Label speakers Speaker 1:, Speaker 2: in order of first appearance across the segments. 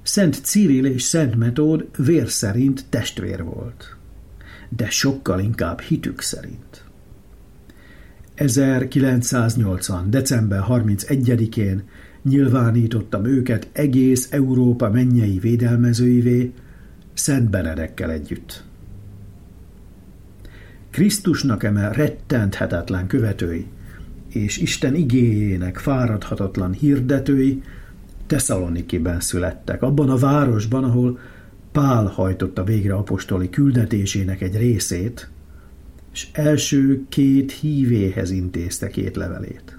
Speaker 1: Szent Cirill és Szent Metód vér szerint testvér volt, de sokkal inkább hitük szerint. 1980. december 31-én nyilvánítottam őket egész Európa mennyei védelmezőivé, Szent Benedekkel együtt. Krisztusnak eme rettenthetetlen követői, és Isten igéjének fáradhatatlan hirdetői Tesszalonikiben születtek, abban a városban, ahol Pál hajtotta végre apostoli küldetésének egy részét, és első 2 hívéhez intézte 2 levelét.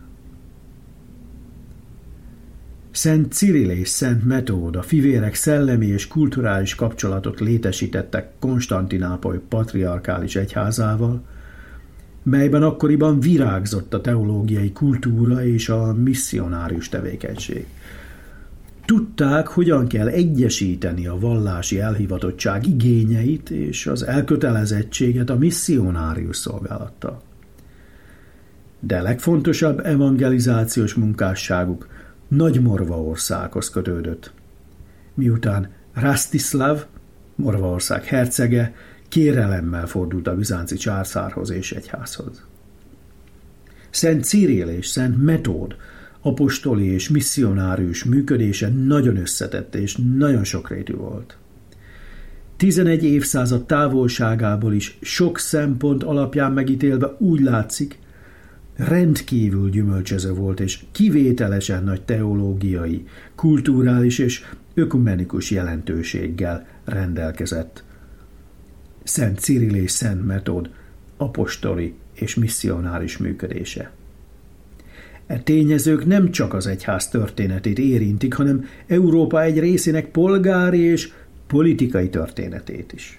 Speaker 1: Szent Cirill és Szent Metód a fivérek szellemi és kulturális kapcsolatot létesítettek Konstantinápoly patriarkális egyházával, melyben akkoriban virágzott a teológiai kultúra és a misszionárius tevékenység. Tudták, hogyan kell egyesíteni a vallási elhivatottság igényeit és az elkötelezettséget a misszionárius szolgálattal. De legfontosabb evangelizációs munkásságuk Nagy-Morvaországhoz kötődött, miután Rastislav, Morvaország hercege, kérelemmel fordult a bizánci császárhoz és egyházhoz. Szent Cirill és Szent Metód apostoli és misszionárius működése nagyon összetett és nagyon sokrétű volt. 11 évszázad távolságából is sok szempont alapján megítélve úgy látszik, rendkívül gyümölcsöző volt és kivételesen nagy teológiai, kulturális és ökumenikus jelentőséggel rendelkezett. Szent Cirill és Szent Metód apostoli és misszionáris működése. E tényezők nem csak az egyház történetét érintik, hanem Európa egy részének polgári és politikai történetét is.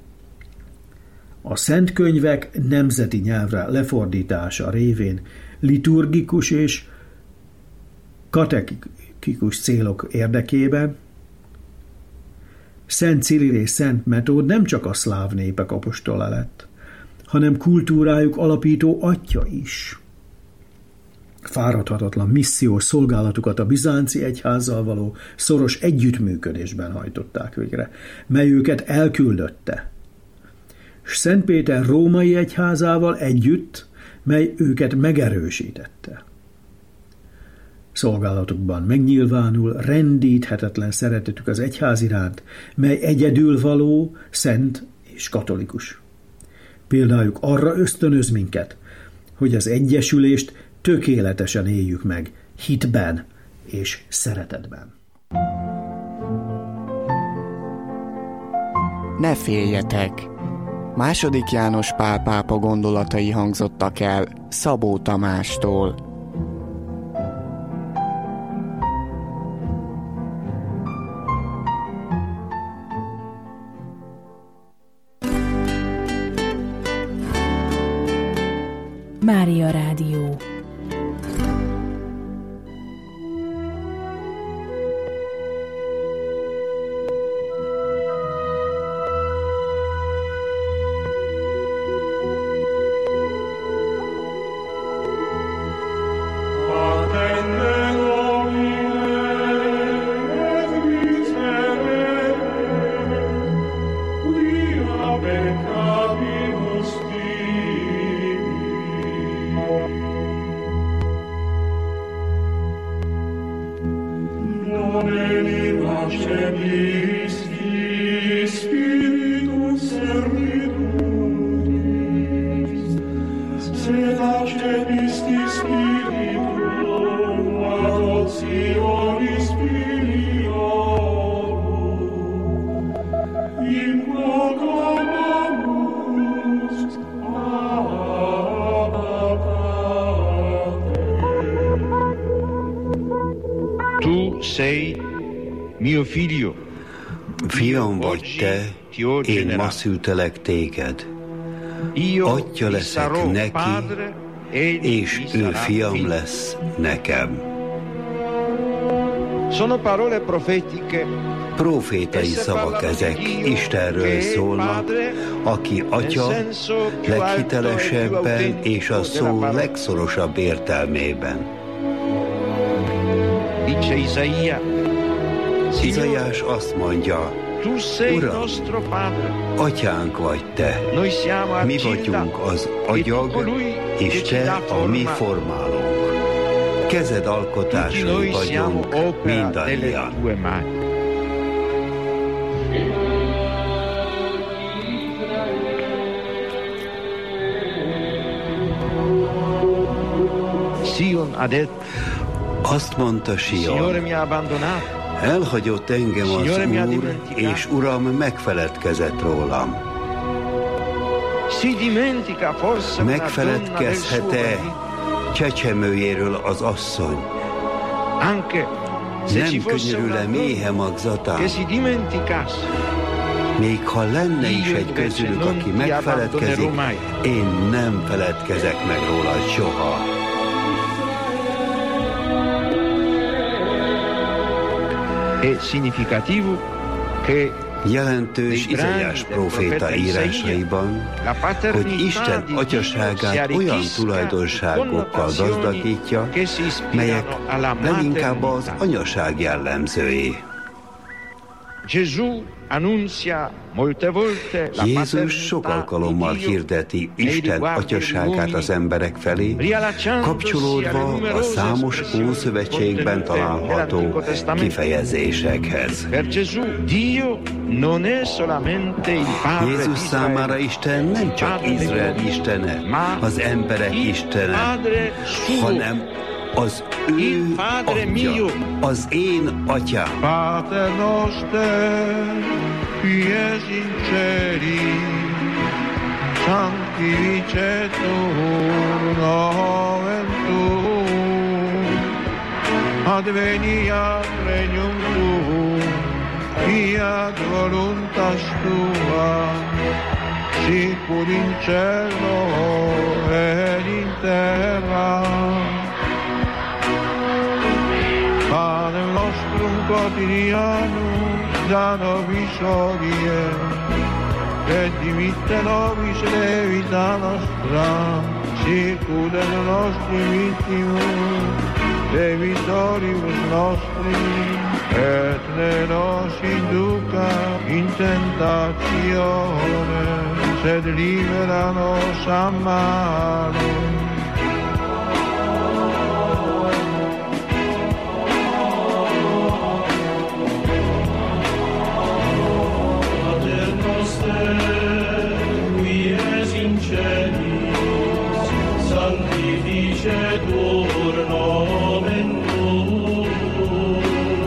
Speaker 1: A szent könyvek nemzeti nyelvre lefordítása révén liturgikus és katekikus célok érdekében Szent Cirill és Szent Metód nem csak a szláv népek apostola lett, hanem kultúrájuk alapító atya is. Fáradhatatlan missziós szolgálatukat a bizánci egyházzal való szoros együttműködésben hajtották végre, mely őket elküldötte. S Szent Péter római egyházával együtt, mely őket megerősítette. Szolgálatukban megnyilvánul rendíthetetlen szeretetük az egyház iránt, mely egyedülvaló, szent és katolikus. Példájuk arra ösztönöz minket, hogy az egyesülést tökéletesen éljük meg, hitben és szeretetben.
Speaker 2: Ne féljetek! II. János Pál pápa gondolatai hangzottak el Szabó Tamástól.
Speaker 3: Mária Rádió.
Speaker 4: Fiam vagy te, én ma szültelek téged. Atya leszek neki, és ő fiam lesz nekem. Profétai szavak ezek, Istenről szólnak, aki atya leghitelesebben és a szó legszorosabb értelmében. Izaiás azt mondja, Uram, atyánk vagy te, mi vagyunk az agyag, és te a mi formálónk. Kezed alkotásai vagyunk mindannyian. Azt mondta Sion, elhagyott engem az Úr, és Uram megfeledkezett rólam. Megfeledkezhet-e csecsemőjéről az asszony? Nem könyörül-e méhe magzatán? Még ha lenne is egy közülük, aki megfeledkezik, én nem feledkezek meg róla soha. Jelentős Izaiás próféta írásaiban, hogy Isten atyaságát olyan tulajdonságokkal gazdagítja, melyek leginkább az anyaság jellemzői. Jézus sok alkalommal hirdeti Isten atyaságát az emberek felé, kapcsolódva a számos Ószövetségben található kifejezésekhez. Jézus számára Isten nem csak Izrael istene, az emberek istene, hanem az ő atya, az én atyám.
Speaker 5: Pater noster, qui es in celi, sanctificetur nomen tuum, adveniat regnum tuum, fiat voluntas tua, sicur in cielo et in terra. Panem nostrum quotidianum da nobis hodie, et dimitte nobis levita nostra, sicur et nostri vittimus, debitoribus nostri, et ne nos induca in tentatione, sed libera nos a malo.
Speaker 6: Sanctificetur nomen tuum,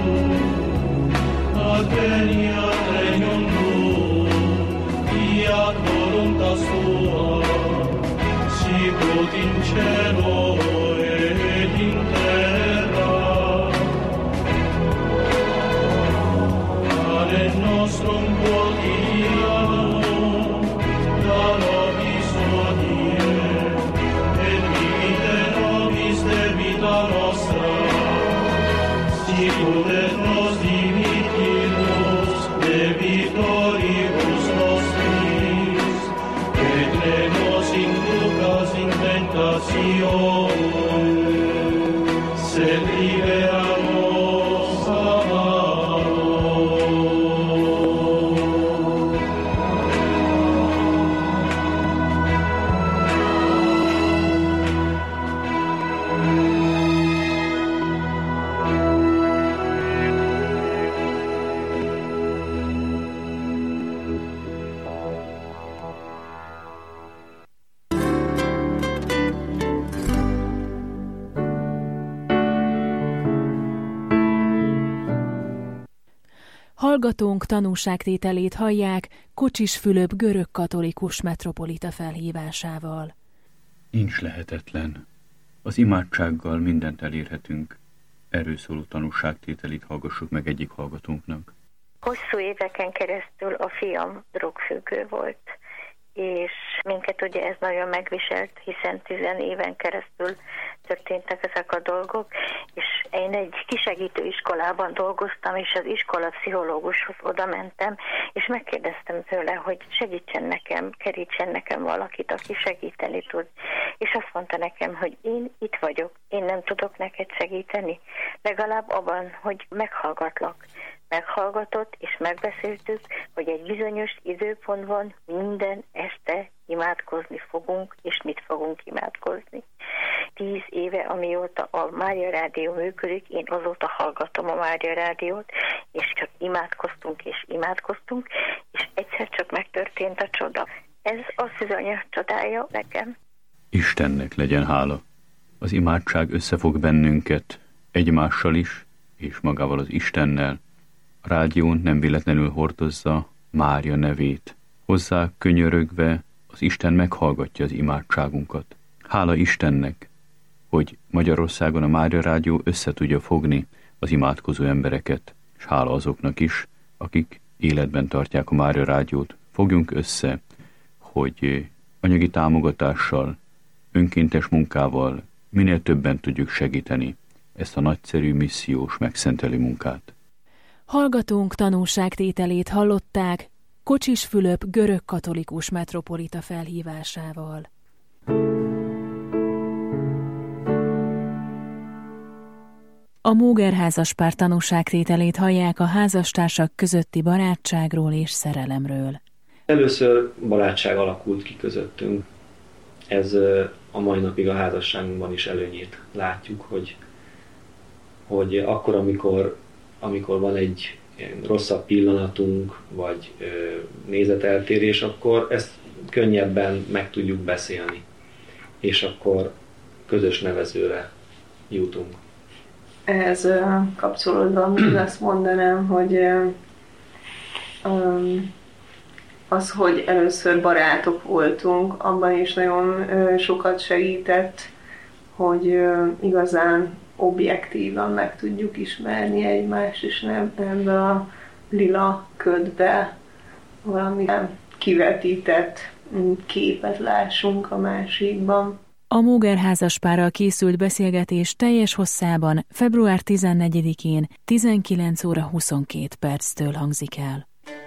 Speaker 6: adveniat regnum tuum, fiat voluntas tua, sicut in cielo et in terra. Panem nostrum quotidianum da nobis hodie, debita nostra, sicur et nos dimittimus debitoribus nostris, et ne nos inducas in tentatione, sed libera nos a malo.
Speaker 3: Hallgatónk tanúságtételét hallják Kocsis Fülöp görög-katolikus metropolita felhívásával.
Speaker 7: Nincs lehetetlen. Az imádsággal mindent elérhetünk. Erről szóló tanúságtételét hallgassuk meg egyik hallgatónknak.
Speaker 8: Hosszú éveken keresztül a fiam drogfüggő volt, és minket ugye ez nagyon megviselt, hiszen 10 éven keresztül történtek ezek a dolgok, és én egy kisegítő iskolában dolgoztam, és az iskola pszichológushoz oda mentem, és megkérdeztem tőle, hogy segítsen nekem, kerítsen nekem valakit, aki segíteni tud. és azt mondta nekem, hogy én itt vagyok, én nem tudok neked segíteni, legalább abban, hogy meghallgatlak. Meghallgatott, és megbeszéltük, hogy egy bizonyos időpontban minden este imádkozni fogunk, és mit fogunk imádkozni. 10 éve, amióta a Mária Rádió működik, én azóta hallgatom a Mária Rádiót, és csak imádkoztunk, és egyszer csak megtörtént a csoda. Ez a szűzanya csodája nekem.
Speaker 7: Istennek legyen hála. Az imádság összefog bennünket egymással is, és magával az Istennel. A rádión nem véletlenül hordozza Mária nevét. Hozzá könyörögve az Isten meghallgatja az imádságunkat. Hála Istennek, hogy Magyarországon a Mária Rádió össze tudja fogni az imádkozó embereket, és hála azoknak is, akik életben tartják a Mária Rádiót. Fogjunk össze, hogy anyagi támogatással, önkéntes munkával minél többen tudjuk segíteni ezt a nagyszerű missziós megszentelő munkát.
Speaker 3: Hallgatónk tanúságtételét hallották Kocsis Fülöp görög-katolikus metropolita felhívásával. A Móger házaspár tanúságtételét hallják a házastársak közötti barátságról és szerelemről.
Speaker 9: Először barátság alakult ki közöttünk. Ez a mai napig a házasságunkban is előnyét látjuk, hogy akkor, amikor van egy rosszabb pillanatunk, vagy nézeteltérés, akkor ezt könnyebben meg tudjuk beszélni, és akkor közös nevezőre jutunk.
Speaker 10: Ehhez kapcsolódva azt mondanám, hogy az, hogy először barátok voltunk, abban is nagyon sokat segített, hogy igazán objektívan meg tudjuk ismerni egymást, és nem ebbe a lila ködbe valami kivetített képet lássunk a másikban.
Speaker 3: A Móger házaspárral készült beszélgetés teljes hosszában február 14-én 19 óra 22 perctől hangzik el.